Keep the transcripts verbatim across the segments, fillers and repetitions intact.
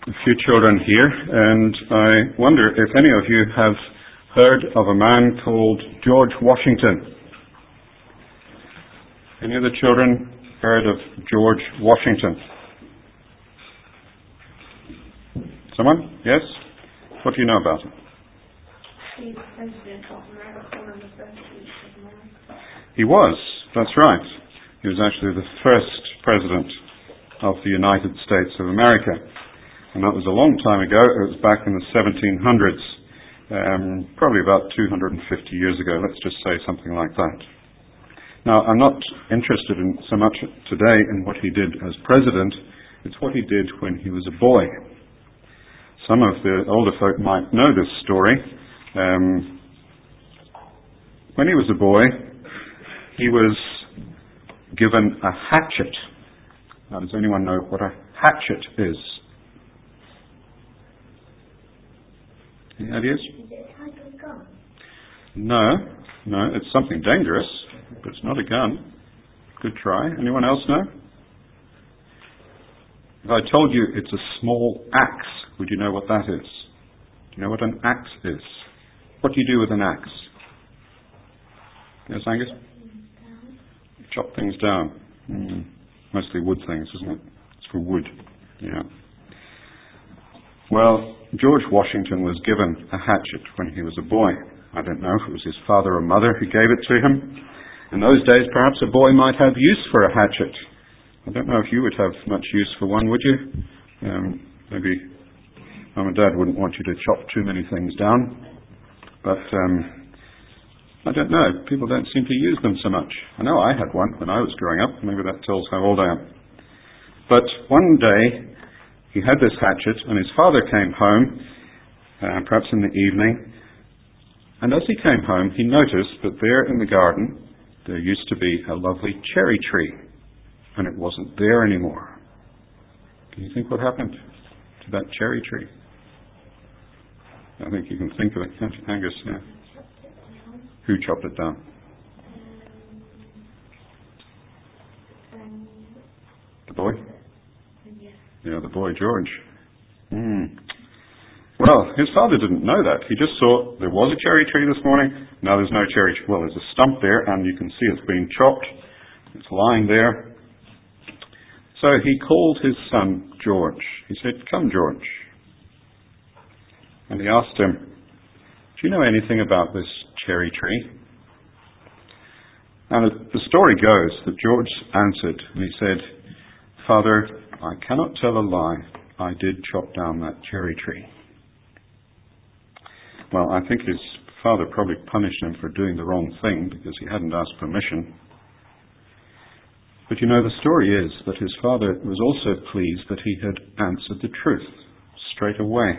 a few children here, and I wonder if any of you have heard of a man called George Washington. Any of the children heard of George Washington? Someone? Yes? What do you know about him? He's president of America, one of the first of America. He was, that's right. He was actually the first president of the United States of America. And that was a long time ago. It was back in the seventeen hundreds, um, probably about two hundred fifty years ago. Let's just say something like that. Now, I'm not interested in so much today in what he did as president. It's what he did when he was a boy. Some of the older folk might know this story. Um, when he was a boy, he was given a hatchet. Now, does anyone know what a hatchet is? Any ideas? Is it a type of gun? No, no, it's something dangerous, but it's not a gun. Good try. Anyone else know? If I told you it's a small axe, would you know what that is? Do you know what an axe is? What do you do with an axe? Yes, Angus? Chop things down. Mm. Mostly wood things, isn't it? It's for wood. Yeah. Well, George Washington was given a hatchet when he was a boy. I don't know if it was his father or mother who gave it to him. In those days, perhaps a boy might have use for a hatchet. I don't know if you would have much use for one, would you? Um, maybe Mum and Dad wouldn't want you to chop too many things down. But um, I don't know. People don't seem to use them so much. I know I had one when I was growing up. Maybe that tells how old I am. But one day, he had this hatchet, and his father came home, uh, perhaps in the evening, and as he came home, he noticed that there in the garden, there used to be a lovely cherry tree, and it wasn't there anymore. Can you think what happened to that cherry tree? I think you can think of it, can't you, Angus? Yeah. Who chopped it down? The boy? Yeah, the boy, George. Mm. Well, his father didn't know that. He just saw there was a cherry tree this morning. Now there's no cherry tree. Well, there's a stump there, and you can see it's been chopped. It's lying there. So he called his son, George. He said, "Come, George." And he asked him, "Do you know anything about this cherry tree?" And the story goes that George answered, and he said, "Father, I cannot tell a lie. I did chop down that cherry tree." Well, I think his father probably punished him for doing the wrong thing because he hadn't asked permission. But you know, the story is that his father was also pleased that he had answered the truth straight away.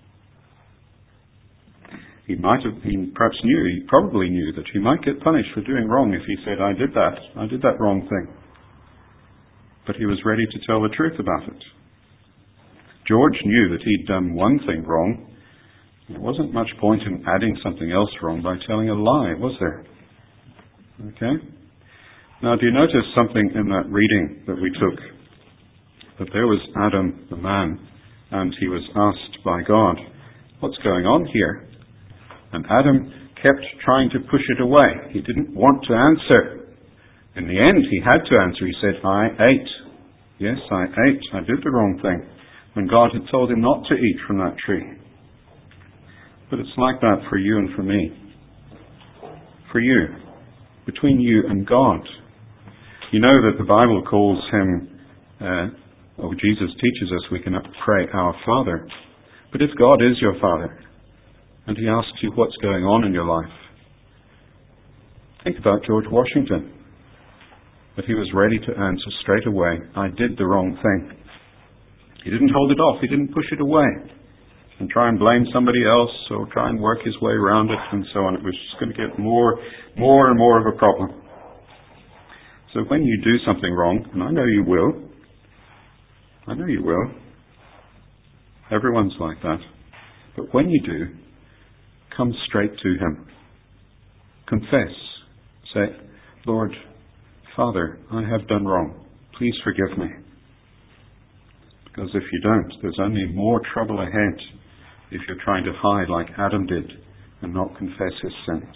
He might have, he perhaps knew, he probably knew that he might get punished for doing wrong if he said, "I did that, I did that wrong thing." But he was ready to tell the truth about it. George knew that he'd done one thing wrong. There wasn't much point in adding something else wrong by telling a lie, was there? Okay? Now, do you notice something in that reading that we took? That there was Adam, the man, and he was asked by God, "What's going on here?" And Adam kept trying to push it away. He didn't want to answer. In the end, he had to answer. He said, "I ate. Yes, I ate. I did the wrong thing," when God had told him not to eat from that tree. But it's like that for you and for me. For you. Between you and God. You know that the Bible calls him, uh, or Jesus teaches us we can pray, "Our Father." But if God is your Father, and he asks you what's going on in your life, think about George Washington. But he was ready to answer straight away, "I did the wrong thing." He didn't hold it off. He didn't push it away and try and blame somebody else or try and work his way around it and so on. It was just going to get more, more and more of a problem. So when you do something wrong, and I know you will, I know you will, everyone's like that, but when you do, come straight to him. Confess. Say, "Lord, Father, I have done wrong. Please forgive me." Because if you don't, there's only more trouble ahead if you're trying to hide like Adam did and not confess his sins.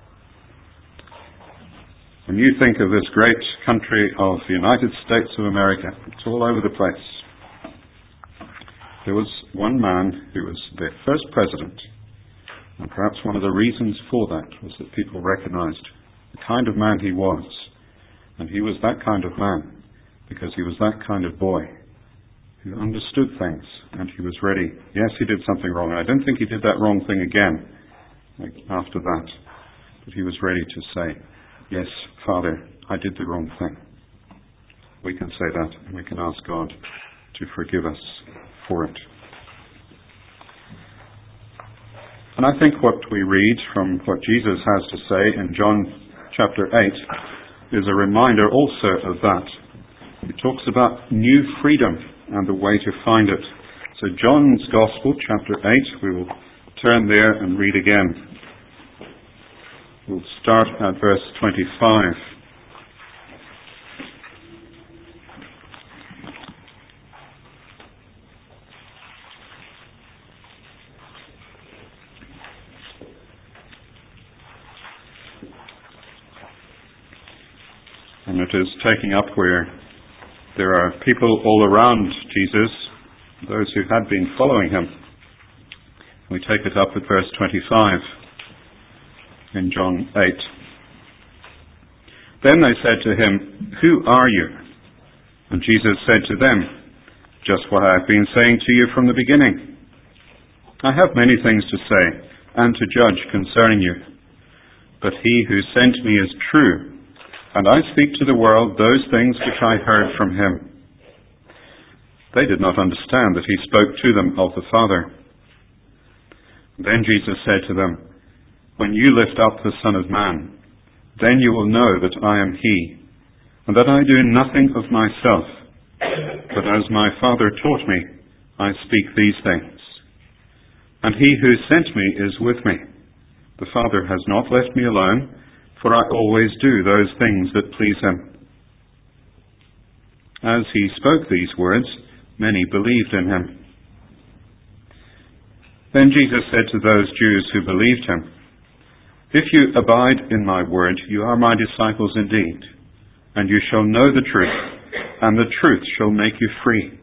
When you think of this great country of the United States of America, it's all over the place. There was one man who was their first president, and perhaps one of the reasons for that was that people recognized the kind of man he was. And he was that kind of man because he was that kind of boy who understood things, and he was ready. Yes, he did something wrong, and I don't think he did that wrong thing again like after that. But he was ready to say, yes, Father, I did the wrong thing. We can say that, and we can ask God to forgive us for it. And I think what we read from what Jesus has to say in John chapter eight is a reminder also of that. He talks about new freedom and the way to find it. So John's Gospel, chapter eight, we will turn there and read again. We'll start at verse twenty-five. And it is taking up where there are people all around Jesus, those who had been following him. We take it up at verse twenty-five in John eight. Then they said to him, "Who are you?" And Jesus said to them, "Just what I have been saying to you from the beginning. I have many things to say and to judge concerning you, but he who sent me is true, and I speak to the world those things which I heard from him." They did not understand that he spoke to them of the Father. Then Jesus said to them, "When you lift up the Son of Man, then you will know that I am he, and that I do nothing of myself, but as my Father taught me, I speak these things. And he who sent me is with me. The Father has not left me alone, for I always do those things that please him." As he spoke these words, many believed in him. Then Jesus said to those Jews who believed him, "If you abide in my word, you are my disciples indeed, and you shall know the truth, and the truth shall make you free."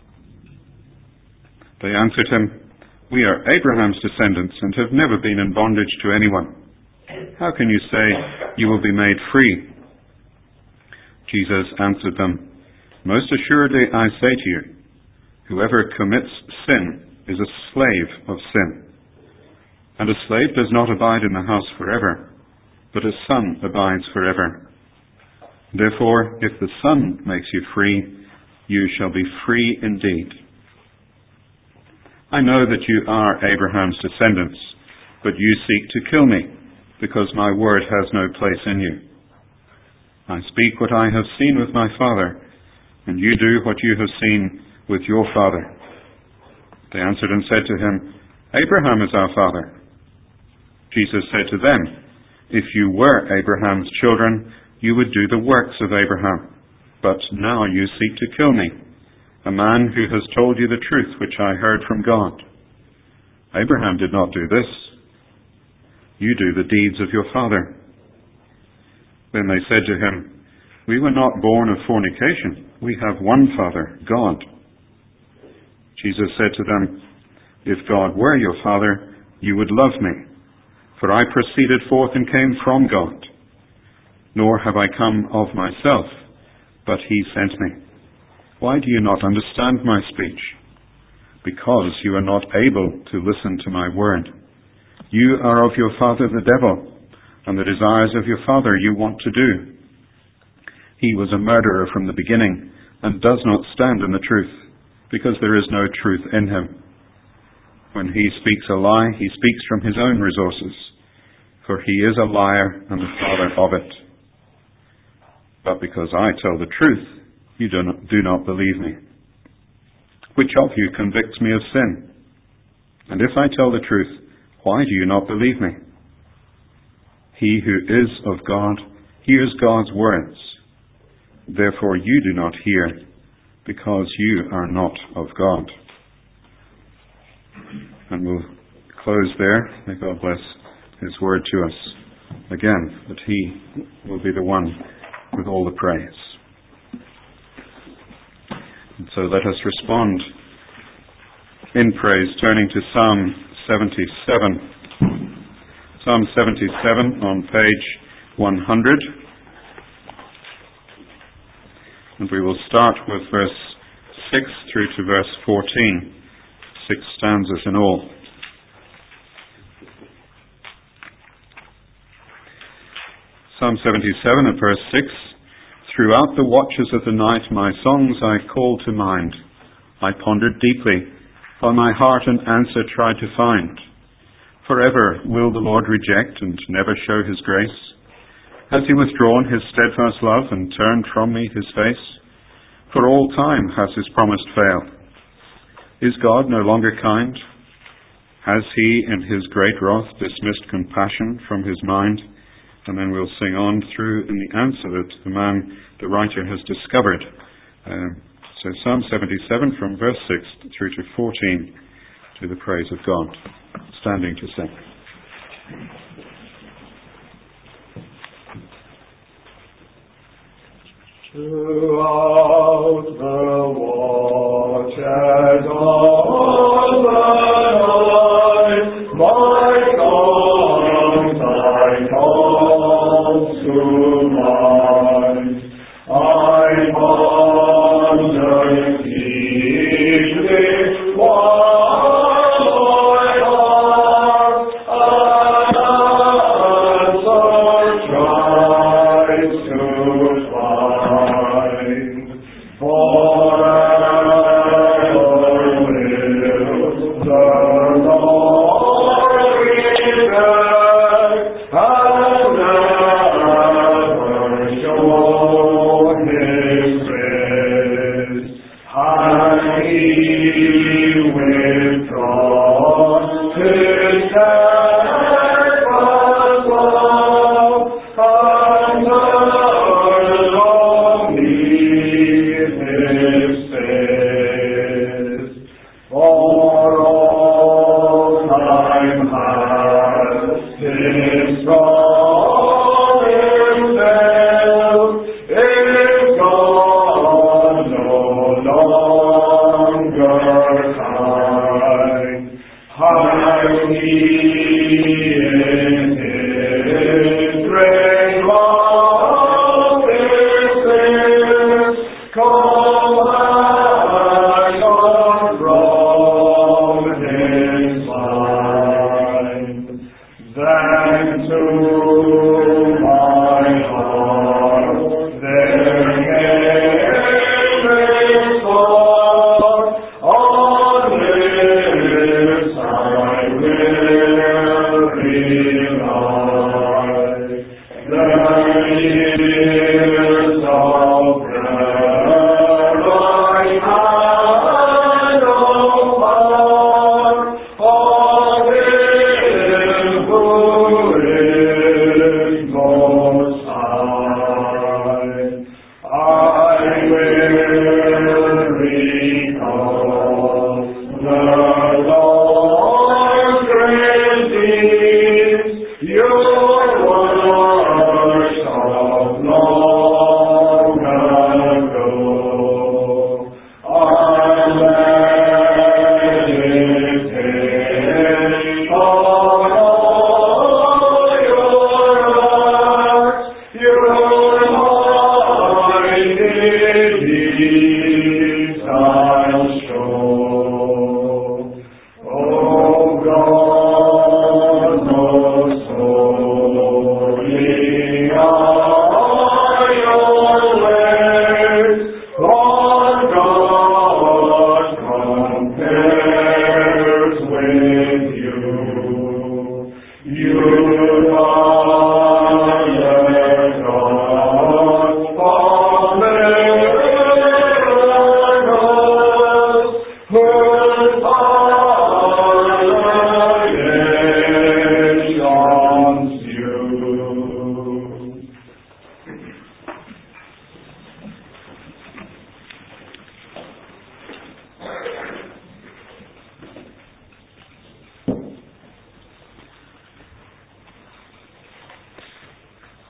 They answered him, "We are Abraham's descendants and have never been in bondage to anyone. How can you say you will be made free?" Jesus answered them, "Most assuredly I say to you, whoever commits sin is a slave of sin. And a slave does not abide in the house forever, but a son abides forever. Therefore, if the Son makes you free, you shall be free indeed. I know that you are Abraham's descendants, but you seek to kill me, because my word has no place in you. I speak what I have seen with my Father, and you do what you have seen with your father." They answered and said to him, "Abraham is our father." Jesus said to them, "If you were Abraham's children, you would do the works of Abraham. But now you seek to kill me, a man who has told you the truth which I heard from God. Abraham did not do this. You do the deeds of your father." Then they said to him, "We were not born of fornication. We have one Father, God." Jesus said to them, "If God were your Father, you would love me, for I proceeded forth and came from God. Nor have I come of myself, but he sent me. Why do you not understand my speech? Because you are not able to listen to my word. You are of your father the devil, and the desires of your father you want to do. He was a murderer from the beginning, and does not stand in the truth, because there is no truth in him. When he speaks a lie, he speaks from his own resources, for he is a liar and the father of it. But because I tell the truth, you do not, do not believe me. Which of you convicts me of sin? And if I tell the truth, why do you not believe me? He who is of God hears God's words. Therefore you do not hear, because you are not of God. And we'll close there. May God bless His word to us again, that He will be the one with all the praise. And so let us respond in praise, turning to Psalm seventy-seven. Psalm seventy-seven on page one hundred. And we will start with verse six through to verse fourteen. Six stanzas in all. Psalm seventy-seven at verse six. Throughout the watches of the night my songs I called to mind. I pondered deeply, while my heart an answer tried to find. Forever will the Lord reject and never show His grace? Has He withdrawn His steadfast love and turned from me His face? For all time has His promise failed. Is God no longer kind? Has He in His great wrath dismissed compassion from His mind? And then we'll sing on through in the answer that the man, the writer, has discovered. Uh, so Psalm seventy-seven from verse six through to fourteen to the praise of God. Standing to sing. Throughout the watches of the night, my songs I call to mind. I ponder deeply while my heart an answer tries to find. Forever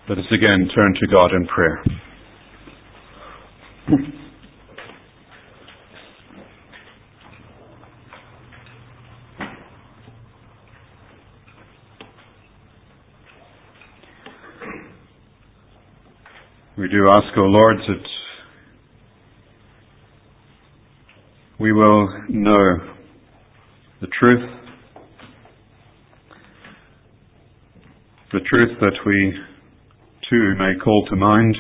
Let us again turn to God in prayer. We do ask, O Lord, that we will know the truth, the truth that we too may call to mind,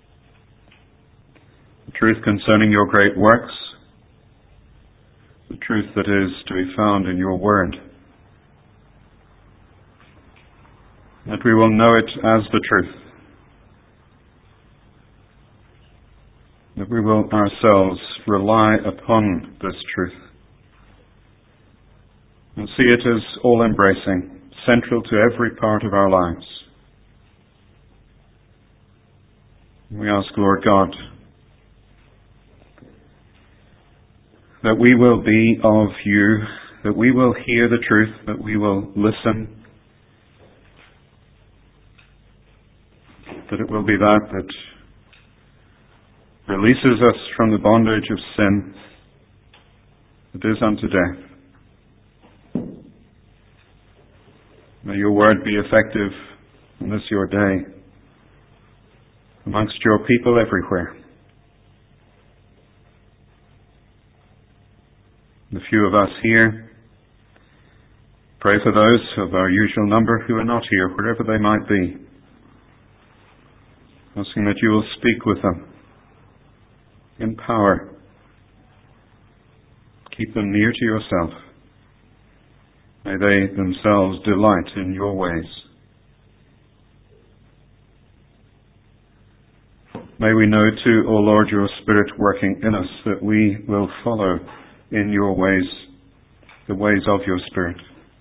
the truth concerning your great works, the truth that is to be found in your word, that we will know it as the truth, that we will ourselves rely upon this truth and see it as all-embracing, central to every part of our lives. We ask, Lord God, that we will be of you, that we will hear the truth, that we will listen, that it will be that that releases us from the bondage of sin that is unto death. May your word be effective in this your day amongst your people everywhere. The few of us here, pray for those of our usual number who are not here, wherever they might be, asking that you will speak with them in power. Keep them near to yourself. May they themselves delight in your ways. May we know too, O Lord, your Spirit working in us, that we will follow in your ways, the ways of your Spirit.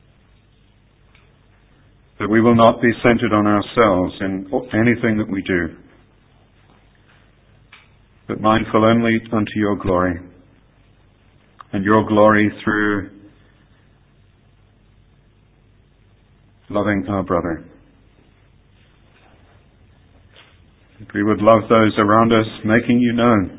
That we will not be centered on ourselves in anything that we do, but mindful only unto your glory, and your glory through loving our brother. That we would love those around us, making you known.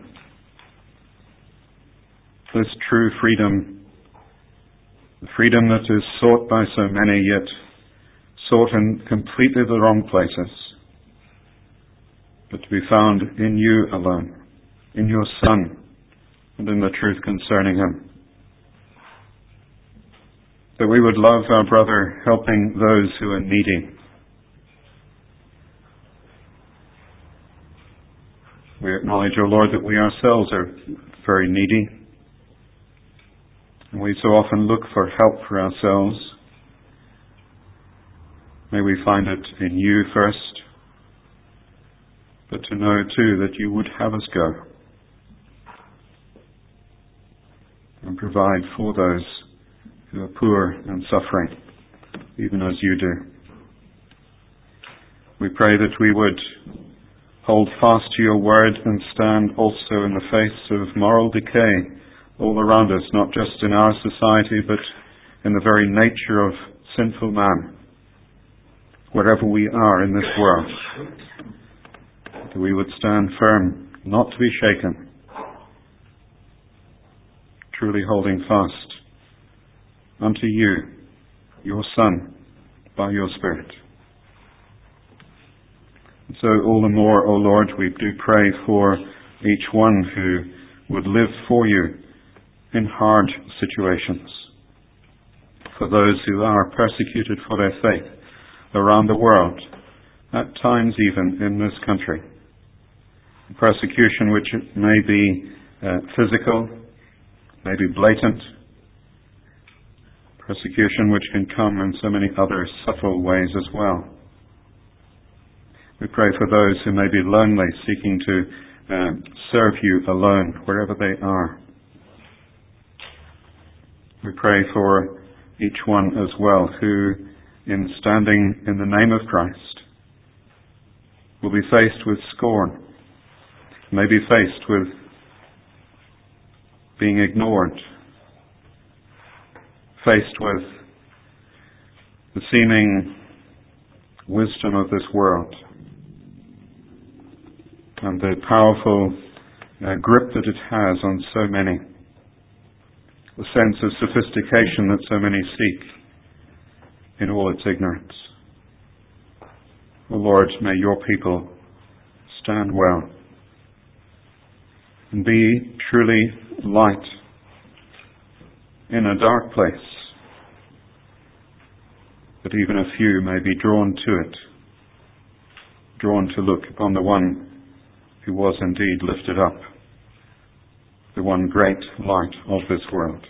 This true freedom, the freedom that is sought by so many, yet sought in completely the wrong places, but to be found in you alone, in your Son, and in the truth concerning him. That we would love our brother, helping those who are needy. We acknowledge, O Lord, that we ourselves are very needy, and we so often look for help for ourselves. May we find it in you first, but to know too that you would have us go and provide for those who are poor and suffering, even as you do. We pray that we would hold fast to your word and stand also in the face of moral decay all around us, not just in our society, but in the very nature of sinful man, wherever we are in this world. That we would stand firm, not to be shaken, truly holding fast unto you, your Son, by your Spirit. And so all the more, O Lord, we do pray for each one who would live for you in hard situations, for those who are persecuted for their faith around the world, at times even in this country. Persecution which may be uh, physical, may be blatant, persecution which can come in so many other subtle ways as well. We pray for those who may be lonely, seeking to uh, serve you alone wherever they are. We pray for each one as well who, in standing in the name of Christ, will be faced with scorn, may be faced with being ignored, faced with the seeming wisdom of this world, and the powerful uh, grip that it has on so many, the sense of sophistication that so many seek in all its ignorance. O Lord, may your people stand well and be truly light in a dark place, that even a few may be drawn to it, drawn to look upon the one who was indeed lifted up, the one great light of this world.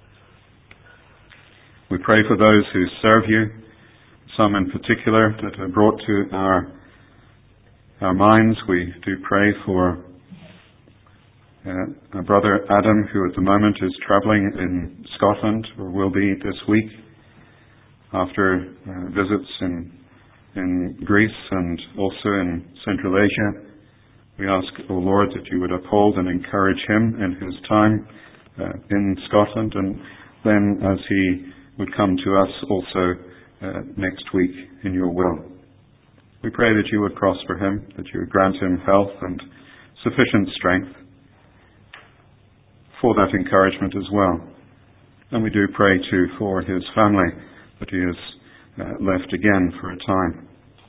We pray for those who serve you, some in particular that are brought to our our minds. We do pray for uh, our brother Adam, who at the moment is travelling in Scotland, or will be this week, after uh, visits in in Greece and also in Central Asia. We ask, O Lord, that you would uphold and encourage him in his time uh, in Scotland, and then as he would come to us also uh, next week in your will. We pray that you would prosper him, that you would grant him health and sufficient strength for that encouragement as well. And we do pray too for his family, that he is uh, left again for a time.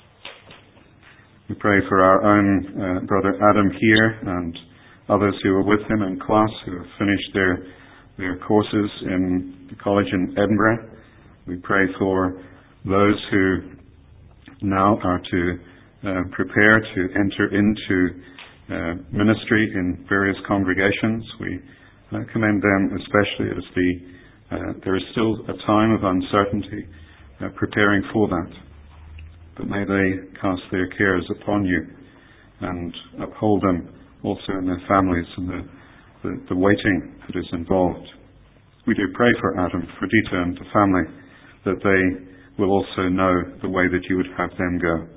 We pray for our own uh, brother Adam here and others who are with him in class who have finished their their courses in the college in Edinburgh. We pray for those who now are to uh, prepare to enter into uh, ministry in various congregations. We uh, commend them especially as the uh, there is still a time of uncertainty uh, preparing for that. But may they cast their cares upon you and uphold them also in their families and the, the, the waiting that is involved. We do pray for Adam, for Dita and the family, that they will also know the way that you would have them go.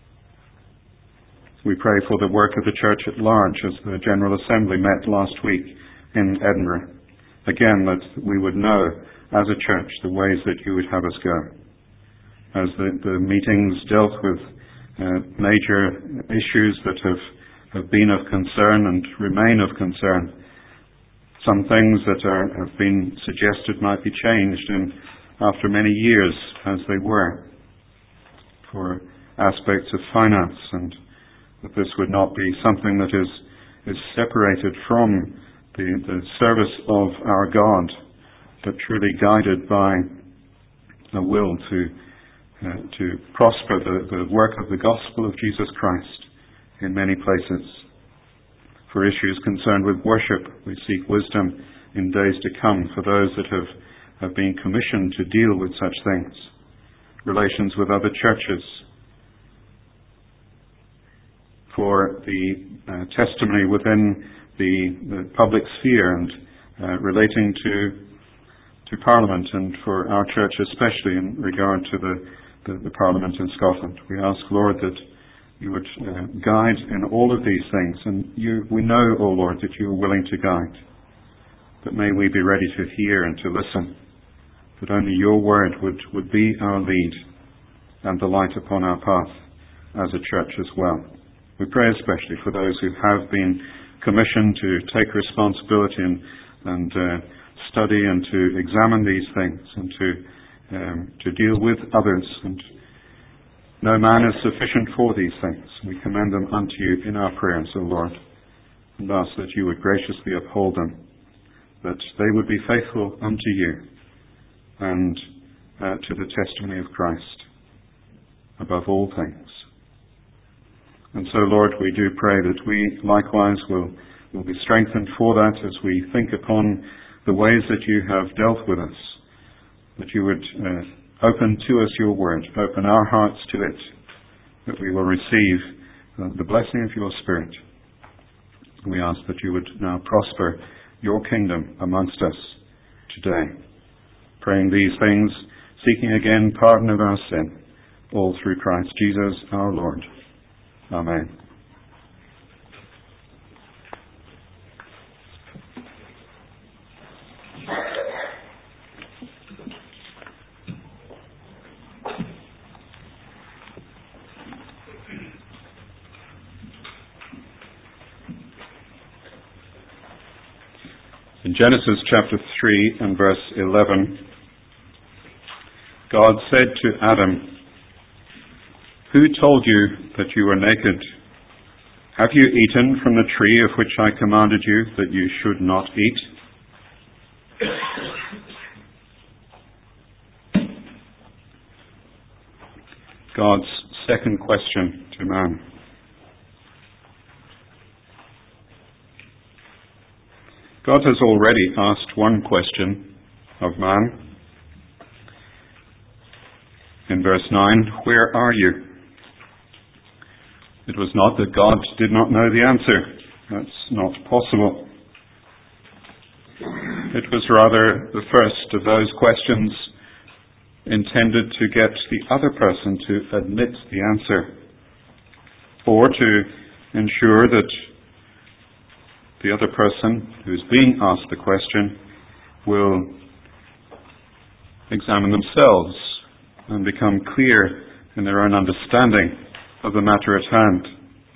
We pray for the work of the church at large as the General Assembly met last week in Edinburgh. Again, that we would know as a church the ways that you would have us go. As the, the meetings dealt with uh, major issues that have, have been of concern and remain of concern, some things that are, have been suggested might be changed in, after many years as they were, for aspects of finance, and that this would not be something that is, is separated from the, the service of our God, but truly guided by a will to Uh, to prosper the, the work of the gospel of Jesus Christ in many places. For issues concerned with worship, we seek wisdom in days to come for those that have, have been commissioned to deal with such things. Relations with other churches. For the uh, testimony within the, the public sphere and uh, relating to to Parliament, and for our church especially in regard to the The, the Parliament in Scotland. We ask, Lord, that you would uh, guide in all of these things. And you, we know, O Lord, that you are willing to guide. But may we be ready to hear and to listen, that only your word would, would be our lead and the light upon our path as a church as well. We pray especially for those who have been commissioned to take responsibility and, and uh, study and to examine these things and to Um, to deal with others, and no man is sufficient for these things. We commend them unto you in our prayers, O Lord, and ask that you would graciously uphold them, that they would be faithful unto you and uh, to the testimony of Christ above all things. And so, Lord, we do pray that we likewise will, will be strengthened for that as we think upon the ways that you have dealt with us, that you would uh, open to us your word, open our hearts to it, that we will receive uh, the blessing of your Spirit. We ask that you would now prosper your kingdom amongst us today. Praying these things, seeking again pardon of our sin, all through Christ Jesus our Lord. Amen. Genesis chapter three and verse eleven, God said to Adam, "Who told you that you were naked? Have you eaten from the tree of which I commanded you that you should not eat?" God's second question to man. God has already asked one question of man. In verse nine, "Where are you?" It was not that God did not know the answer. That's not possible. It was rather the first of those questions intended to get the other person to admit the answer, or to ensure that the other person who is being asked the question will examine themselves and become clear in their own understanding of the matter at hand.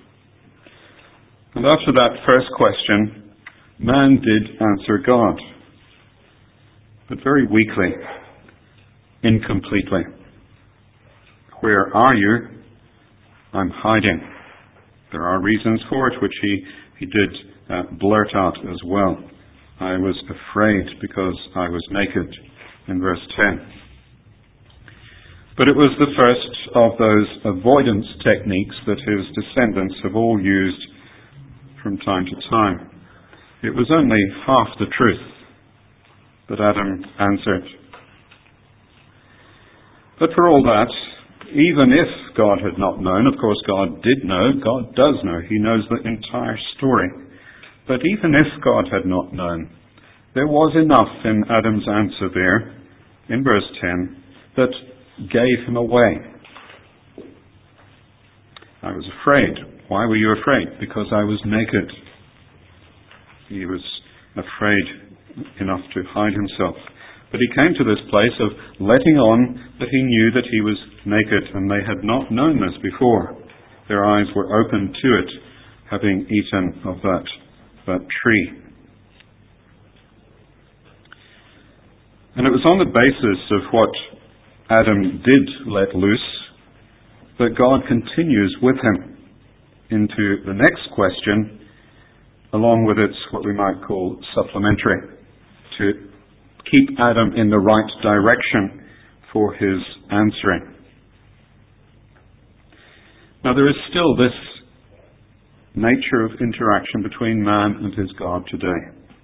And after that first question, man did answer God, but very weakly, incompletely. "Where are you?" "I'm hiding." There are reasons for it which he, he did uh, blurt out as well. "I was afraid because I was naked," in verse ten. But it was the first of those avoidance techniques that his descendants have all used from time to time. It was only half the truth that Adam answered. But for all that, even if God had not known, of course God did know, God does know, He knows the entire story. But even if God had not known, there was enough in Adam's answer there, in verse ten, that gave him away. "I was afraid." Why were you afraid? "Because I was naked." He was afraid enough to hide himself. But he came to this place of letting on that he knew that he was naked, and they had not known this before. Their eyes were opened to it, having eaten of that, that tree. And it was on the basis of what Adam did let loose that God continues with him into the next question, along with its what we might call supplementary, to keep Adam in the right direction for his answering. Now there is still this nature of interaction between man and his God today.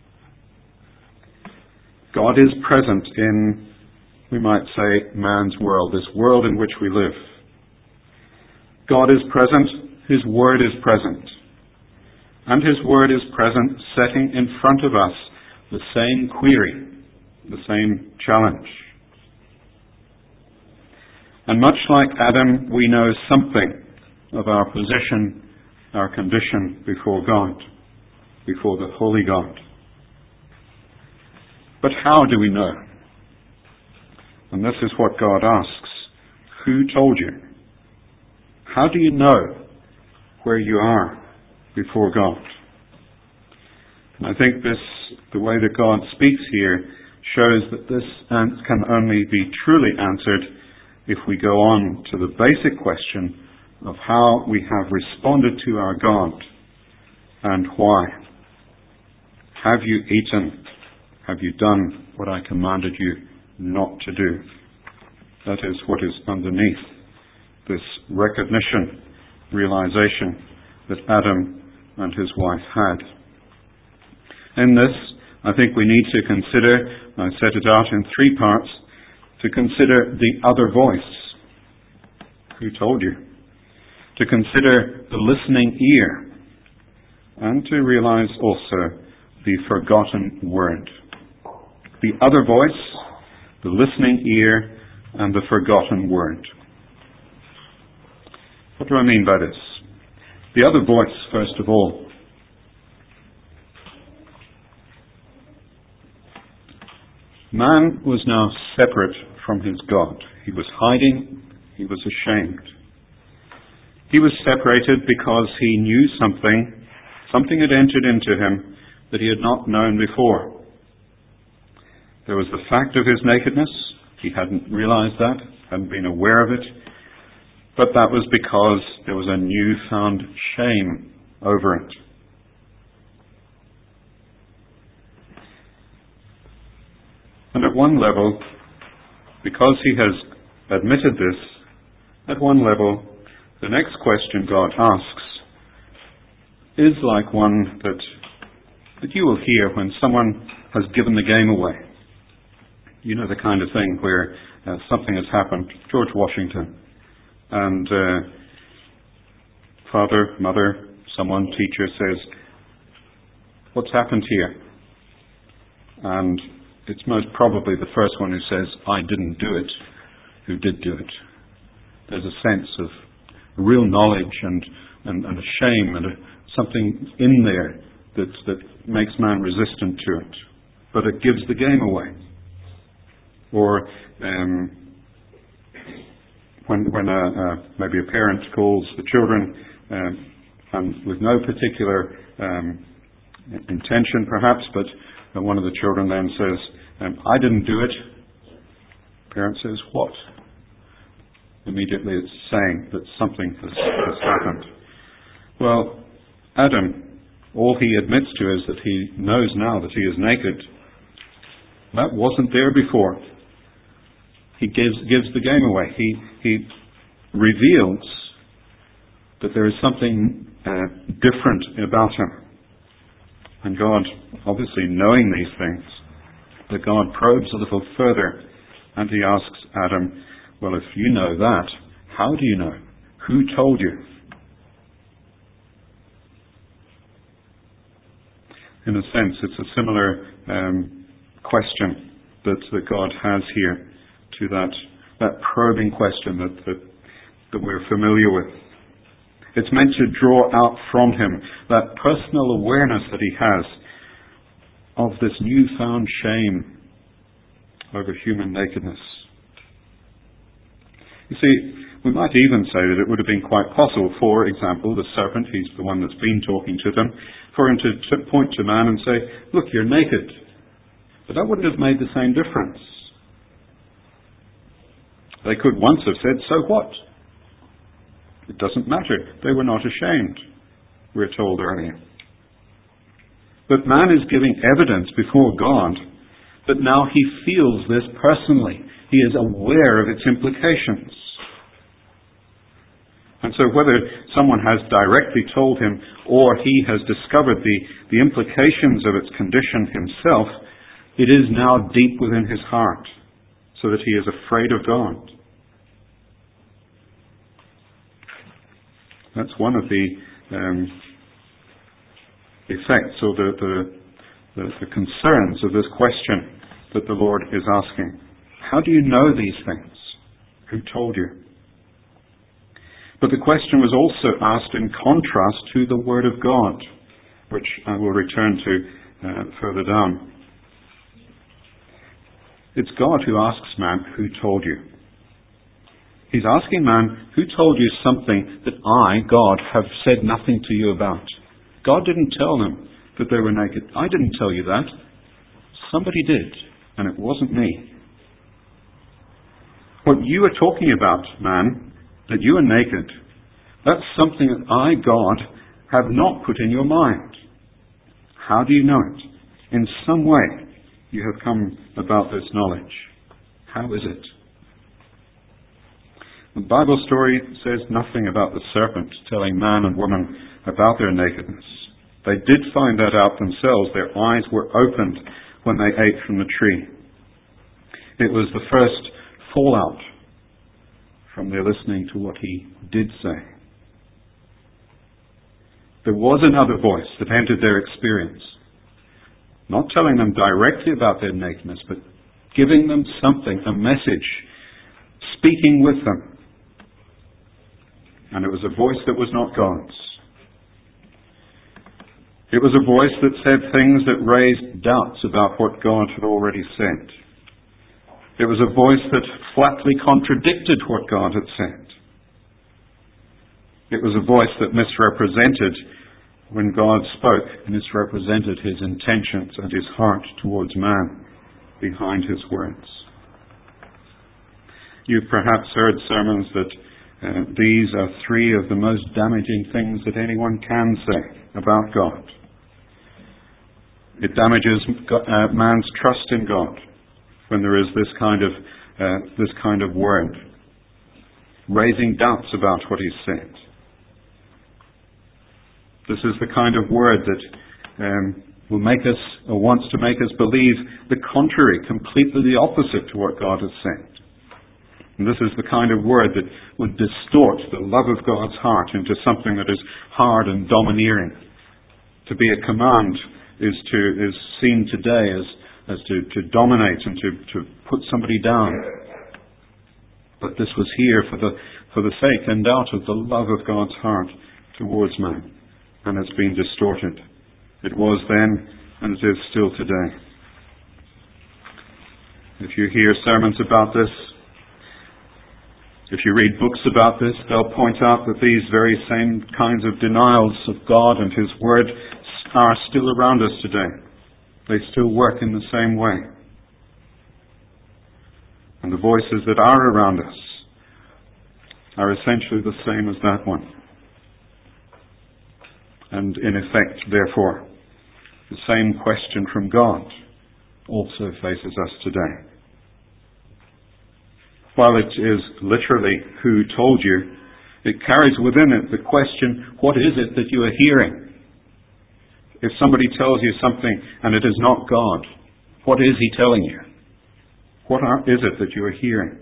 God is present in, we might say, man's world, this world in which we live. God is present, His Word is present. And His Word is present, setting in front of us the same query, the same challenge. And much like Adam, we know something of our position, our condition before God, before the Holy God. But how do we know? And this is what God asks. Who told you? How do you know where you are before God? And I think this, the way that God speaks here, shows that this can only be truly answered if we go on to the basic question of how we have responded to our God and why. Have you eaten? Have you done what I commanded you not to do? That is what is underneath this recognition, realization that Adam and his wife had. In this, I think we need to consider, I set it out in three parts, to consider the other voice. Who told you? To consider the listening ear, and to realize also the forgotten word. The other voice, the listening ear, and the forgotten word. What do I mean by this? The other voice, first of all. Man was now separate from his God. He was hiding. He was ashamed. He was separated because he knew something, something had entered into him that he had not known before. There was the fact of his nakedness. He hadn't realized that, hadn't been aware of it. But that was because there was a newfound shame over it. And at one level, because he has admitted this, at one level, the next question God asks is like one that, that you will hear when someone has given the game away. You know, the kind of thing where uh, something has happened, George Washington, and uh, father, mother, someone, teacher says, "What's happened here?" And it's most probably the first one who says, "I didn't do it," who did do it. There's a sense of real knowledge and, and, and a shame and a, something in there that, that makes man resistant to it. But it gives the game away. Or um, when, when a, uh, maybe a parent calls the children um, and with no particular um, intention perhaps, but one of the children then says, um, "I didn't do it." Parent says, "What?" Immediately it's saying that something has, has happened. Well, Adam, all he admits to is that he knows now that he is naked. That wasn't there before. He gives gives the game away. He he reveals that there is something uh, different about him. And God, obviously knowing these things, that God probes a little further and he asks Adam, "Well, if you know that, how do you know? Who told you?" In a sense, it's a similar um, question that, that God has here to that, that probing question that, that, that we're familiar with. It's meant to draw out from him that personal awareness that he has of this newfound shame over human nakedness. You see, we might even say that it would have been quite possible, for example, the serpent, he's the one that's been talking to them, for him to, to point to man and say, "Look, you're naked." But that wouldn't have made the same difference. They could once have said, "So what?" It doesn't matter. They were not ashamed, we're told earlier. But man is giving evidence before God that now he feels this personally. He is aware of its implications. And so whether someone has directly told him or he has discovered the, the implications of its condition himself, it is now deep within his heart so that he is afraid of God. That's one of the um, effects or the, the, the, the concerns of this question that the Lord is asking. How do you know these things? Who told you? But the question was also asked in contrast to the Word of God, which I will return to uh, further down. It's God who asks man, "Who told you?" He's asking man, "Who told you something that I, God, have said nothing to you about?" God didn't tell them that they were naked. I didn't tell you that. Somebody did, and it wasn't me. What you are talking about, man, that you are naked, that's something that I, God, have not put in your mind. How do you know it? In some way you have come about this knowledge. How is it? The Bible story says nothing about the serpent telling man and woman about their nakedness. They did find that out themselves. Their eyes were opened when they ate from the tree. It was the first fallout from their listening to what he did say. There was another voice that entered their experience, not telling them directly about their nakedness, but giving them something, a message, speaking with them. And it was a voice that was not God's. It was a voice that said things that raised doubts about what God had already said. It was a voice that flatly contradicted what God had said. It was a voice that misrepresented when God spoke, misrepresented his intentions and his heart towards man. behind his words. You've perhaps heard sermons that uh, these are three of the most damaging things that anyone can say about God. It damages uh, man's trust in God when there is this kind of uh, this kind of word, raising doubts about what he's said. This is the kind of word that um, will make us, or wants to make us believe the contrary, completely the opposite to what God has said. And this is the kind of word that would distort the love of God's heart into something that is hard and domineering. To be a command is to is seen today as as to, to dominate and to, to put somebody down. But this was here for the for the sake and out of the love of God's heart towards man, and it's been distorted. It was then, and it is still today. If you hear sermons about this, if you read books about this, they'll point out that these very same kinds of denials of God and His Word are still around us today. They still work in the same way. And the voices that are around us are essentially the same as that one. And in effect, therefore, the same question from God also faces us today. While it is literally who told you, it carries within it the question, what is it that you are hearing? If somebody tells you something and it is not God, what is He telling you? What are, is it that you are hearing?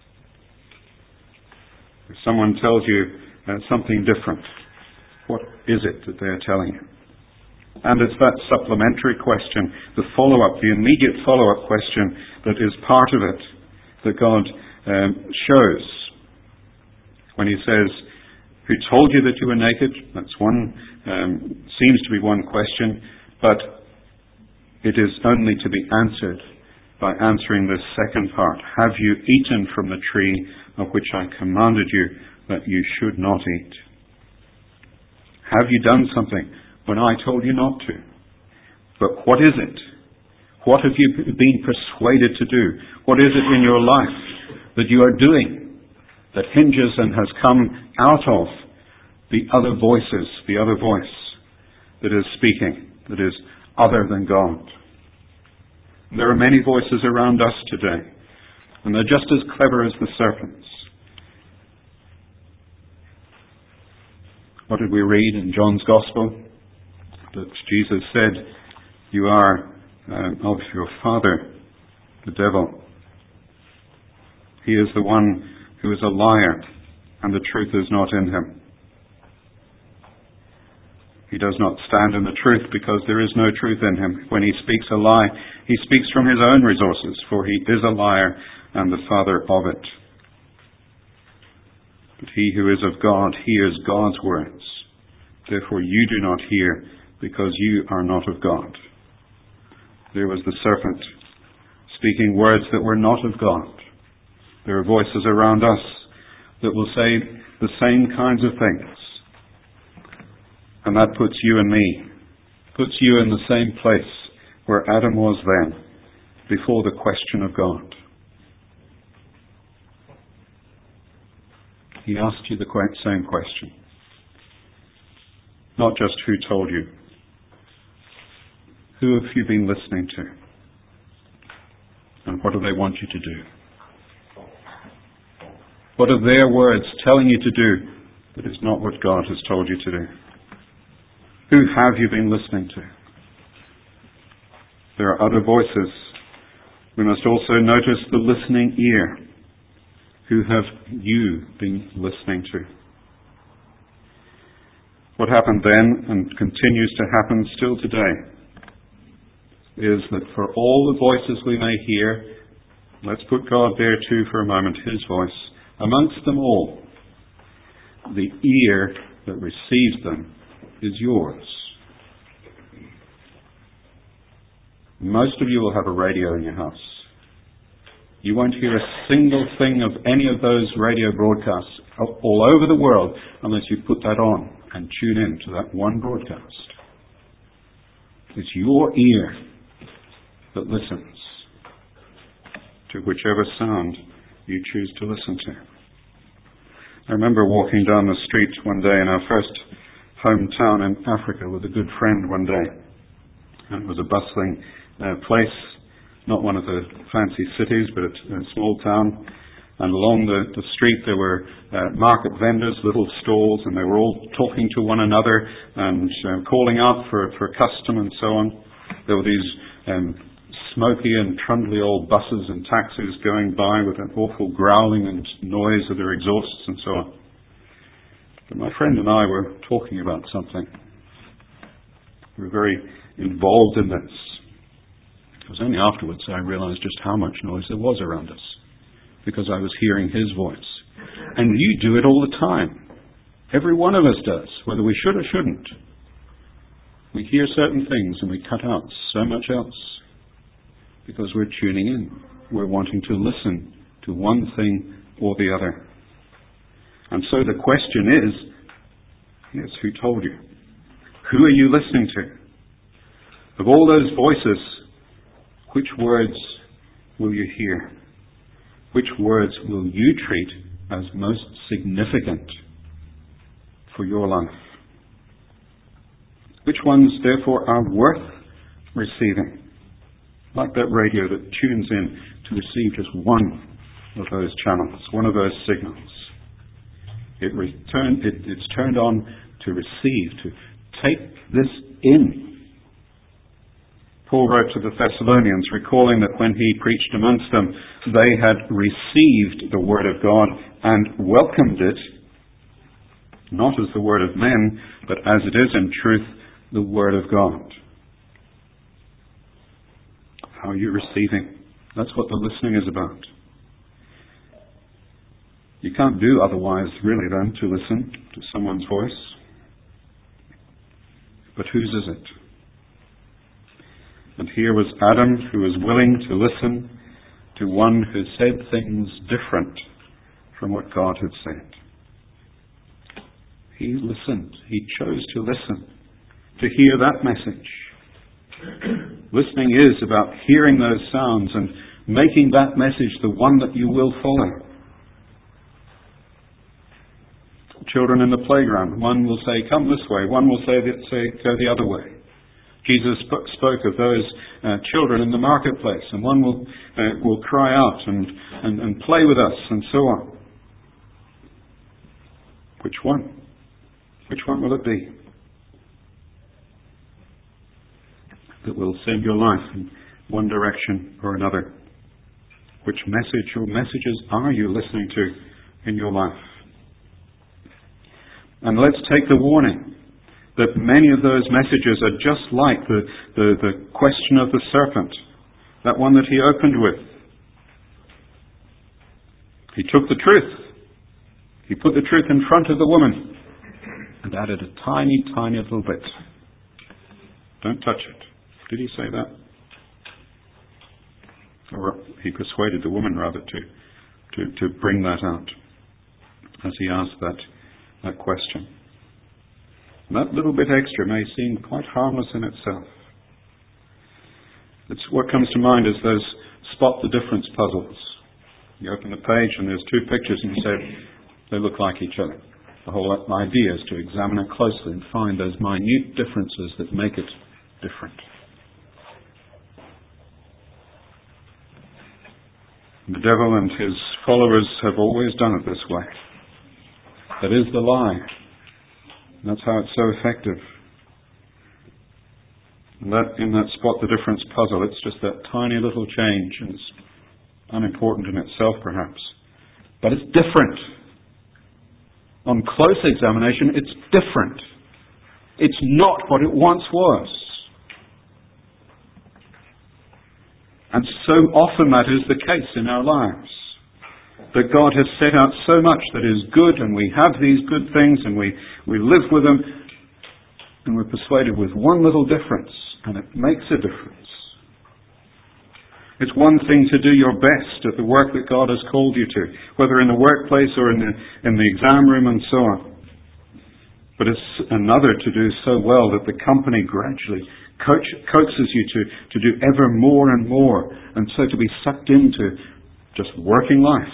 If someone tells you uh, something different, what is it that they are telling you? And it's that supplementary question, the follow-up, the immediate follow-up question that is part of it, that God um, shows. When He says, who told you that you were naked? That's one, um, seems to be one question, but it is only to be answered by answering this second part. Have you eaten from the tree of which I commanded you that you should not eat? Have you done something when I told you not to? But what is it? What have you been persuaded to do? What is it in your life that you are doing that hinges and has come out of the other voices, the other voice that is speaking, that is other than God? There are many voices around us today, and they're just as clever as the serpents. What did we read in John's Gospel? That Jesus said, you are uh, of your father, the devil. He is the one who is a liar, and the truth is not in him. He does not stand in the truth because there is no truth in him. When he speaks a lie, he speaks from his own resources, for he is a liar and the father of it. But he who is of God hears God's words. Therefore you do not hear, because you are not of God. There was the serpent speaking words that were not of God. There are voices around us that will say the same kinds of things. And that puts you and me, puts you in the same place where Adam was then, before the question of God. He asked you the same question. Not just who told you. Who have you been listening to? And what do they want you to do? What are their words telling you to do that is not what God has told you to do? Who have you been listening to? There are other voices. We must also notice the listening ear. Who have you been listening to? What happened then, and continues to happen still today, is that for all the voices we may hear, let's put God there too for a moment, His voice, amongst them all, the ear that receives them is yours. Most of you will have a radio in your house. You won't hear a single thing of any of those radio broadcasts all over the world unless you put that on and tune in to that one broadcast. It's your ear that listens. to whichever sound you choose to listen to. I remember walking down the street one day in our first hometown in Africa with a good friend one day. And it was a bustling uh, place, not one of the fancy cities, but a, a small town. And along the, the street there were uh, market vendors, little stalls, and they were all talking to one another and uh, calling out for, for custom and so on. There were these um, smoky and trundly old buses and taxis going by with an awful growling and noise of their exhausts and so on. But my friend and I were talking about something. We were very involved in this. It was only afterwards I realized just how much noise there was around us, because I was hearing his voice. And you do it all the time. Every one of us does, whether we should or shouldn't. We hear certain things and we cut out so much else because we're tuning in. We're wanting to listen to one thing or the other. And so the question is, yes, who told you? Who are you listening to? Of all those voices, which words will you hear? Which words will you treat as most significant for your life? Which ones, therefore, are worth receiving? Like that radio that tunes in to receive just one of those channels, one of those signals. It return, it, it's turned on to receive, to take this in. Paul wrote to the Thessalonians, recalling that when he preached amongst them, they had received the word of God and welcomed it, not as the word of men, but as it is in truth, the word of God. How are you receiving? That's what the listening is about. You can't do otherwise, really, than to listen to someone's voice. But whose is it? And here was Adam, who was willing to listen to one who said things different from what God had said. He listened. He chose to listen, to hear that message. Listening is about hearing those sounds and making that message the one that you will follow. Children in the playground, one will say, come this way, one will say, say go the other way. Jesus sp- spoke of those uh, children in the marketplace, and one will uh, will cry out and, and, and play with us, and so on. Which one? Which one will it be that will send your life in one direction or another? Which message or messages are you listening to in your life? And let's take the warning that many of those messages are just like the, the, the question of the serpent, that one that he opened with. He took the truth. He put the truth in front of the woman and added a tiny, tiny little bit. Don't touch it. Did he say that? Or he persuaded the woman, rather, to, to, to bring that out as he asked that, that question. And that little bit extra may seem quite harmless in itself. It's what comes to mind is those spot the difference puzzles. You open the page and there's two pictures and you say, they look like each other. The whole idea is to examine it closely and find those minute differences that make it different. The devil and his followers have always done it this way. That is the lie. And that's how it's so effective. And that, in that spot the difference puzzle, it's just that tiny little change, and it's unimportant in itself perhaps. But it's different. On close examination, it's different. It's not what it once was. And so often that is the case in our lives. That God has set out so much that is good, and we have these good things, and we, we live with them, and we're persuaded with one little difference, and it makes a difference. It's one thing to do your best at the work that God has called you to, whether in the workplace or in the, in the exam room and so on. But it's another to do so well that the company gradually coach, coaxes you to, to do ever more and more, and so to be sucked into just working life.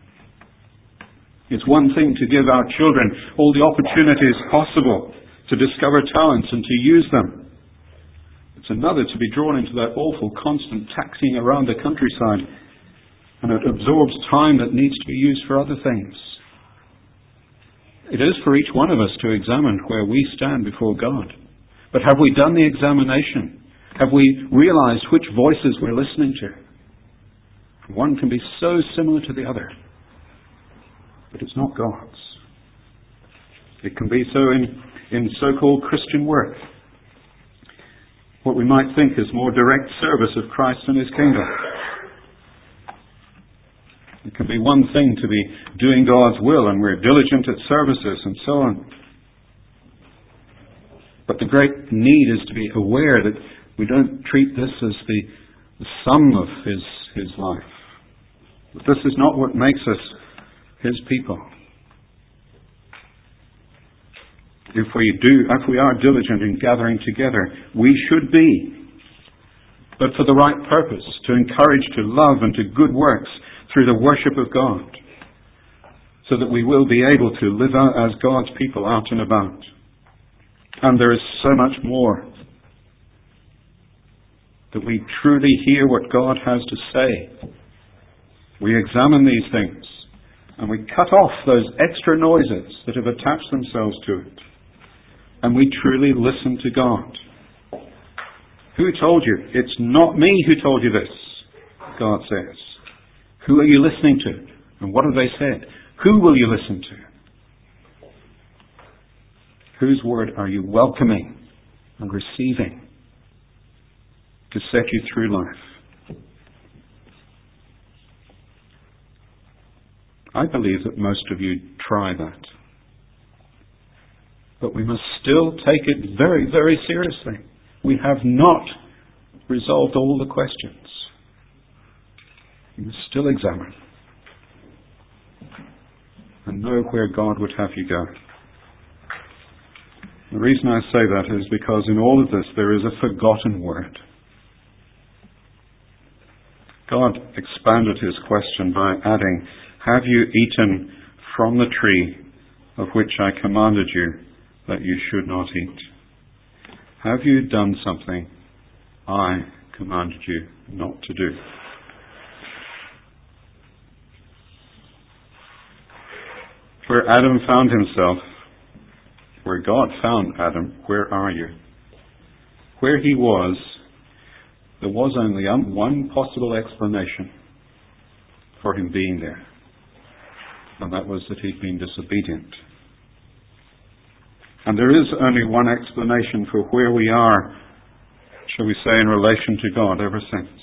It's one thing to give our children all the opportunities possible to discover talents and to use them. It's another to be drawn into that awful constant taxiing around the countryside, and it absorbs time that needs to be used for other things. It is for each one of us to examine where we stand before God. But have we done the examination? Have we realized which voices we're listening to? One can be so similar to the other, but it's not God's. It can be so in, in so-called Christian work. What we might think is more direct service of Christ and His kingdom. It can be one thing to be doing God's will, and we're diligent at services and so on. But the great need is to be aware that we don't treat this as the, the sum of His, His life. But this is not what makes us His people. If we do, if we are diligent in gathering together, we should be, but for the right purpose, to encourage to love and to good works through the worship of God, so that we will be able to live out as God's people out and about. And there is so much more, that we truly hear what God has to say. We examine these things, and we cut off those extra noises that have attached themselves to it. And we truly listen to God. Who told you? It's not me who told you this, God says. Who are you listening to? And what have they said? Who will you listen to? Whose word are you welcoming and receiving to set you through life? I believe that most of you try that. But we must still take it very, very seriously. We have not resolved all the questions. You must still examine and know where God would have you go. The reason I say that is because in all of this there is a forgotten word. God expanded His question by adding, "Have you eaten from the tree of which I commanded you that you should not eat? Have you done something I commanded you not to do?" Where Adam found himself, where God found Adam, where are you? Where he was, there was only one possible explanation for him being there, and that was that he'd been disobedient. And there is only one explanation for where we are, shall we say, in relation to God ever since.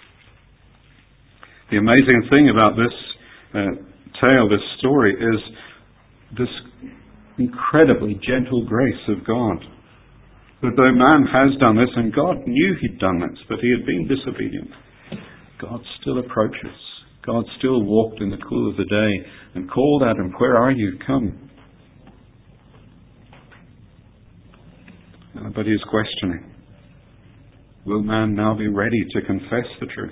The amazing thing about this uh, tale, this story, is this incredibly gentle grace of God. That though man has done this, and God knew he'd done this, but he had been disobedient, God still approaches. God still walked in the cool of the day and called Adam, "Where are you? Come." Uh, but he is questioning. Will man now be ready to confess the truth?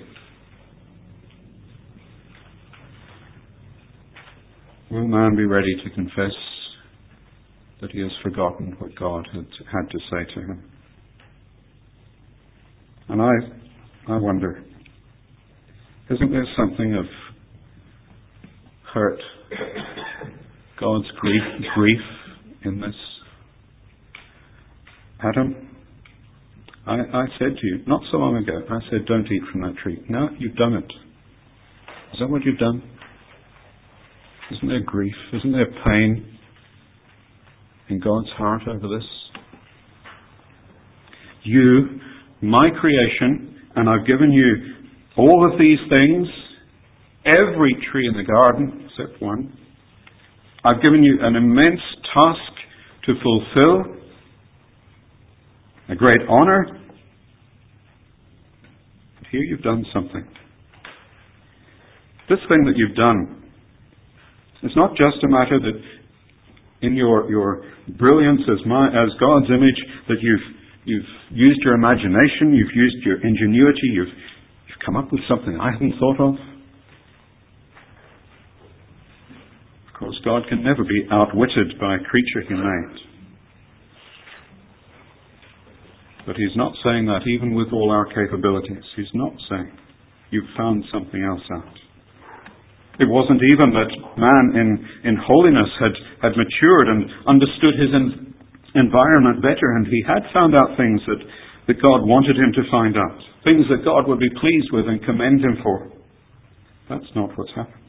Will man be ready to confess that he has forgotten what God had had to say to him? And I, I wonder, isn't there something of hurt, God's grief, grief in this? Adam, I, I said to you, not so long ago, I said, don't eat from that tree. Now you've done it. Is that what you've done? Isn't there grief? Isn't there pain in God's heart over this? You, my creation, and I've given you all of these things, every tree in the garden except one. I've given you an immense task to fulfill, a great honor. But here you've done something. This thing that you've done, it's not just a matter that in your your brilliance as my as God's image that you've you've used your imagination, you've used your ingenuity, you've you've come up with something I hadn't thought of. Of course, God can never be outwitted by a creature He made. But He's not saying that even with all our capabilities. He's not saying, you've found something else out. It wasn't even that man in, in holiness had, had matured and understood his en- environment better, and he had found out things that, that God wanted him to find out. Things that God would be pleased with and commend him for. That's not what's happened.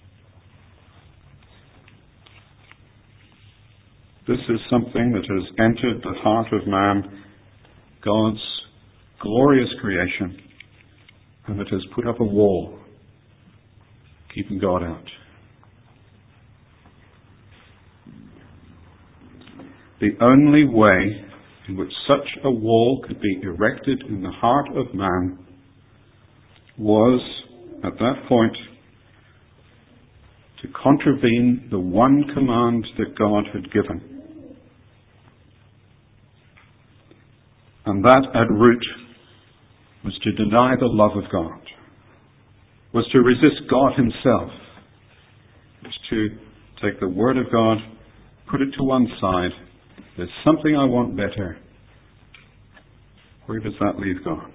This is something that has entered the heart of man, God's glorious creation, and that has put up a wall, keeping God out. The only way in which such a wall could be erected in the heart of man was, at that point, to contravene the one command that God had given. And that, at root, was to deny the love of God, was to resist God Himself, was to take the Word of God, put it to one side. There's something I want better. Where does that leave God?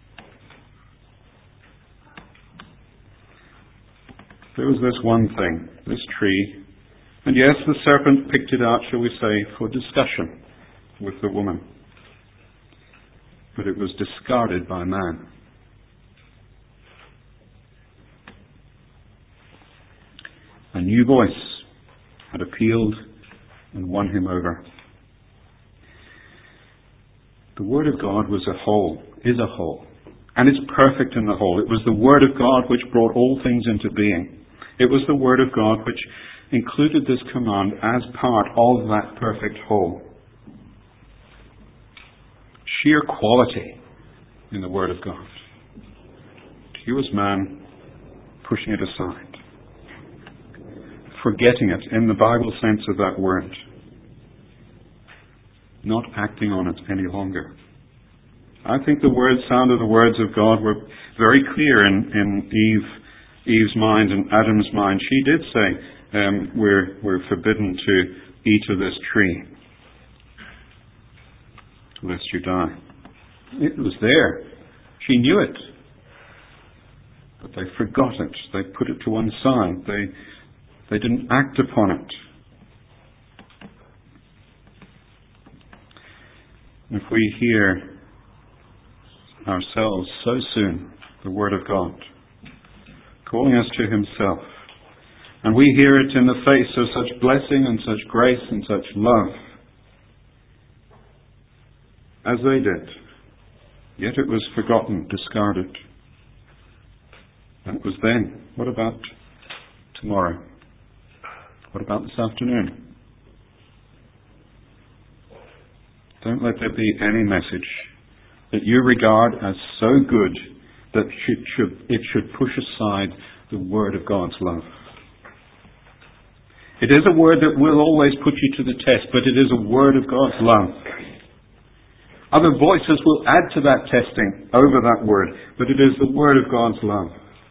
There was this one thing, this tree, and yes, the serpent picked it out, shall we say, for discussion with the woman. But it was discarded by man. A new voice had appealed and won him over. The Word of God was a whole, is a whole, and it's perfect in the whole. It was the Word of God which brought all things into being. It was the Word of God which included this command as part of that perfect whole. Sheer quality in the Word of God. Here was man pushing it aside, forgetting it in the Bible sense of that word, not acting on it any longer. I think the words, sound of the words of God were very clear in, in Eve, Eve's mind and Adam's mind. She did say, um, we're, we're forbidden to eat of this tree, lest you die. It was there. She knew it. But they forgot it. They put it to one side. They, they didn't act upon it. If we hear ourselves so soon the Word of God calling us to Himself, and we hear it in the face of such blessing and such grace and such love, as they did, yet it was forgotten, discarded. That was then. What about tomorrow? What about this afternoon? Don't let there be any message that you regard as so good that it should, it should push aside the Word of God's love. It is a word that will always put you to the test, but it is a word of God's love. Other voices will add to that testing over that word, but it is the word of God's love.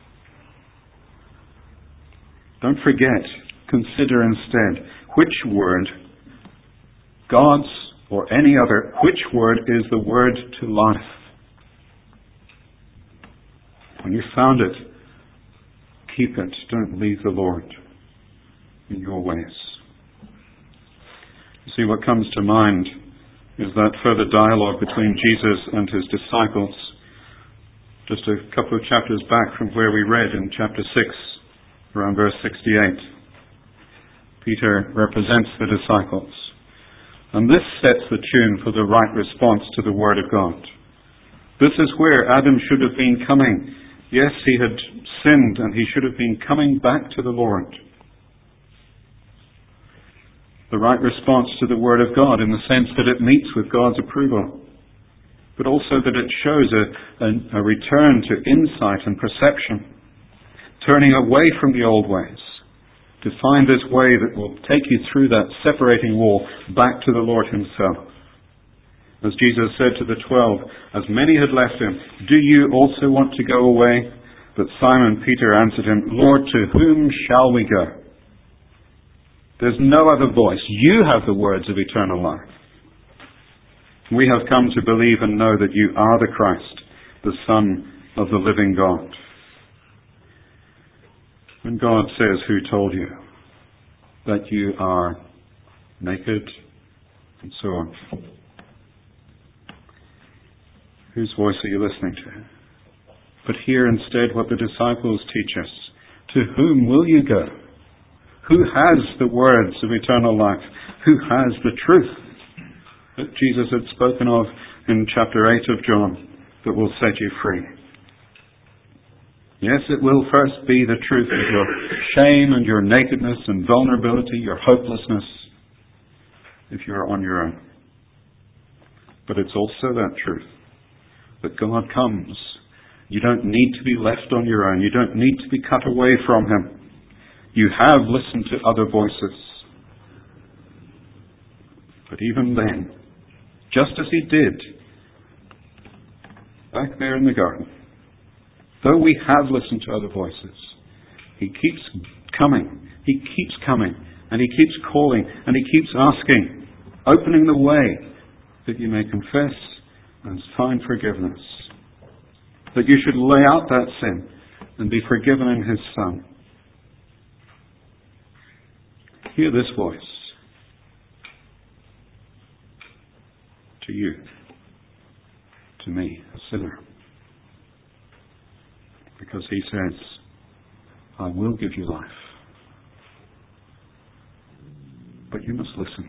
Don't forget, consider instead which word, God's or any other, which word is the word to life. When you found it, keep it. Don't leave the Lord in your ways. You see, what comes to mind is that further dialogue between Jesus and His disciples, just a couple of chapters back from where we read in chapter six, around verse sixty-eight. Peter represents the disciples. And this sets the tune for the right response to the Word of God. This is where Adam should have been coming. Yes, he had sinned and he should have been coming back to the Lord. The right response to the Word of God in the sense that it meets with God's approval, but also that it shows a, a, a return to insight and perception, turning away from the old ways, to find this way that will take you through that separating wall back to the Lord Himself. As Jesus said to the twelve, as many had left Him, do you also want to go away? But Simon Peter answered Him, Lord, to whom shall we go? There's no other voice. You have the words of eternal life. We have come to believe and know that you are the Christ, the Son of the living God. When God says, who told you that you are naked, and so on, whose voice are you listening to? But hear instead what the disciples teach us. To whom will you go? Who has the words of eternal life? Who has the truth that Jesus had spoken of in chapter eight of John that will set you free? Yes, it will first be the truth of your shame and your nakedness and vulnerability, your hopelessness, if you're on your own. But it's also that truth that God comes. You don't need to be left on your own. You don't need to be cut away from Him. You have listened to other voices. But even then, just as He did back there in the garden, though we have listened to other voices, He keeps coming. He keeps coming. And He keeps calling. And He keeps asking, opening the way that you may confess and find forgiveness. That you should lay out that sin and be forgiven in His Son. Hear this voice to you, to me, a sinner. Because He says, I will give you life. But you must listen.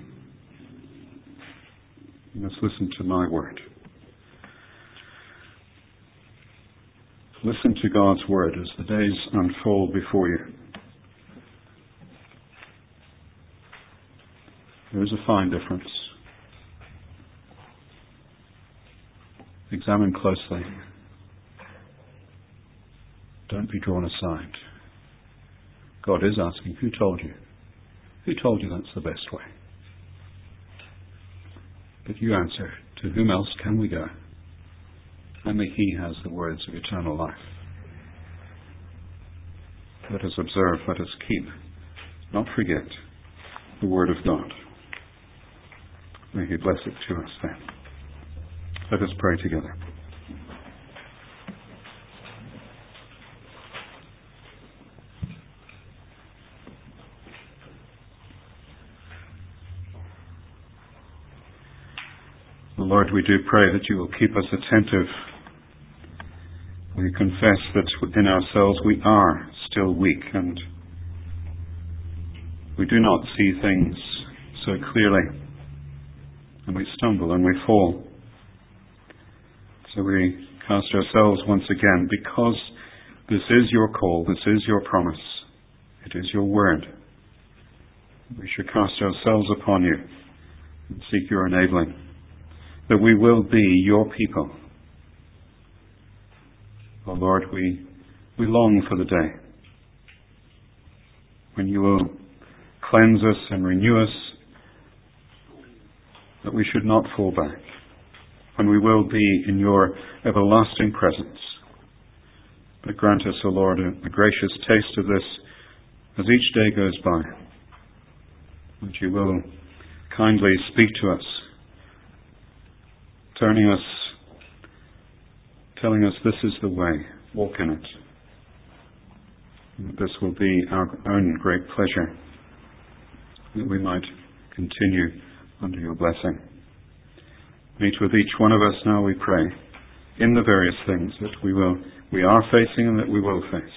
You must listen to my word. Listen to God's word as the days unfold before you. There is a fine difference. Examine closely. Don't be drawn aside. God is asking, who told you? Who told you that's the best way? But you answer, to whom else can we go? Only He has the words of eternal life. Let us observe, let us keep, not forget, the Word of God. May He bless it to us then. Let us pray together. Lord, we do pray that you will keep us attentive. We confess that in ourselves we are still weak and we do not see things so clearly, and we stumble and we fall. So we cast ourselves once again, because this is your call, this is your promise, it is your word. We should cast ourselves upon you and seek your enabling, that we will be your people. Oh Lord, we, we long for the day when you will cleanse us and renew us, that we should not fall back, when we will be in your everlasting presence. But grant us, O Lord, a, a gracious taste of this as each day goes by, that you will kindly speak to us, turning us, telling us this is the way, walk in it. This will be our own great pleasure, that we might continue under your blessing. Meet with each one of us now, we pray, in the various things that we will, we are facing and that we will face.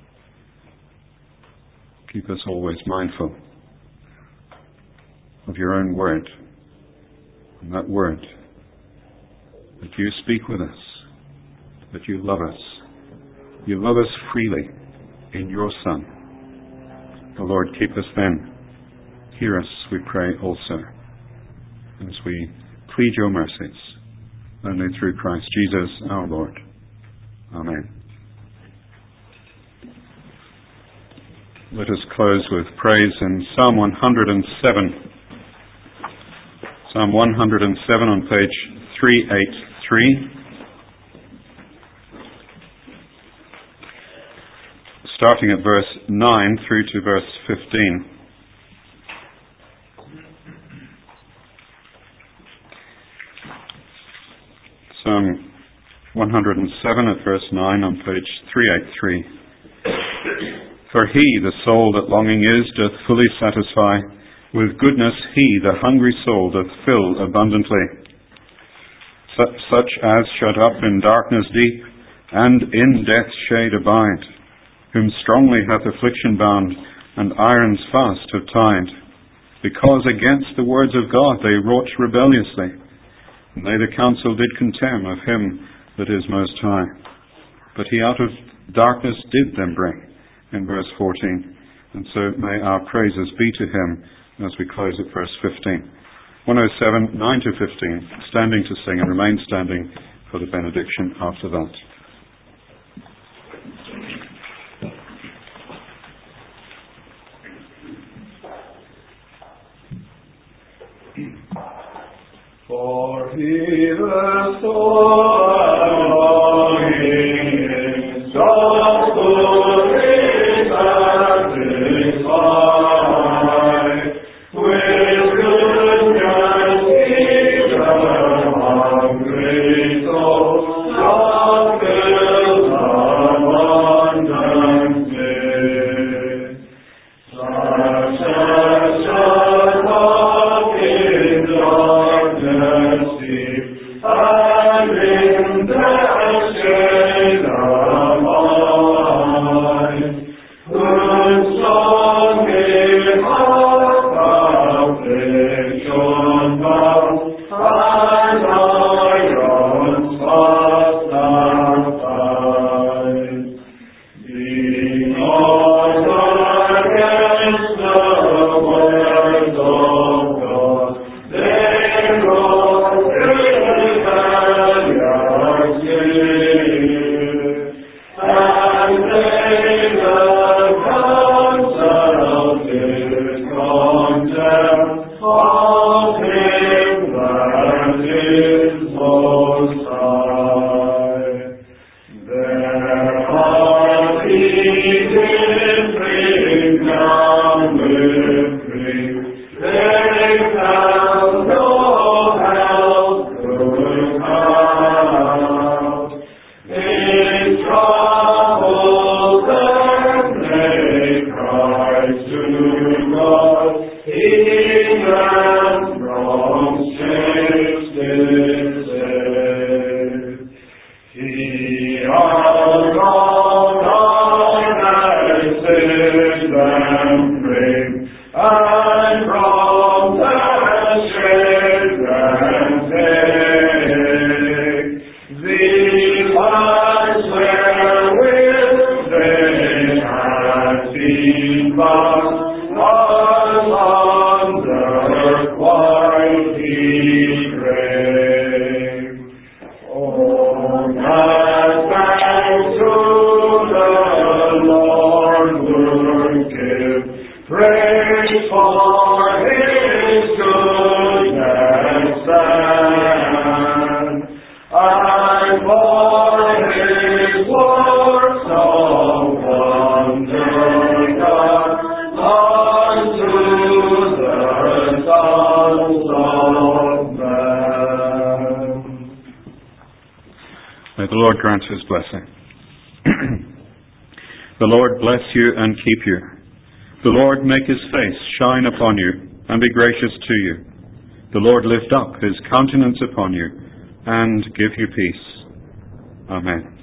Keep us always mindful of your own word, and that word, that you speak with us, that you love us. You love us freely in your Son. O Lord, keep us then. Hear us, we pray also, as we plead your mercies, only through Christ Jesus our Lord. Amen. Let us close with praise in Psalm one hundred seven. Psalm one hundred seven on page three eighty-three. Starting at verse nine through to verse fifteen. Psalm one hundred seven at verse nine on page three eighty-three. For he, the soul that longing is, doth fully satisfy. With goodness he, the hungry soul, doth fill abundantly. Such, such as shut up in darkness deep, and in death's shade abide, whom strongly hath affliction bound, and irons fast have tied. Because against the words of God they wrought rebelliously, and they the counsel did contemn of him that is most high. But he out of darkness did them bring, in verse fourteen. And so may our praises be to him as we close at verse fifteen. one oh seven, nine to fifteen, standing to sing, and remain standing for the benediction after that. For he the soul longing is doth fully satisfy. With goodness he the hungry soul doth fill abundantly. Such as shut up in darkness deep, and in death's shade abide, whose longing hath affliction bound, and irons fast have tied. Because against the words of God they wrought rebelliously, and they the counsel did contemn of him that is most high. Their hearts he did bring down with grief. They found no help could come. In trouble then they cried to God. He them from shapes did save. He alone on message them bring, and from their shade them take. These lies wherewith they had been bound was under quite grave. Oh, that thanks to the Lord would give, praise for his goodness and, and for his works of wonder done unto the sons of men. May the Lord grant his blessing. The Lord bless you and keep you. The Lord make his face shine upon you and be gracious to you. The Lord lift up his countenance upon you and give you peace. Amen.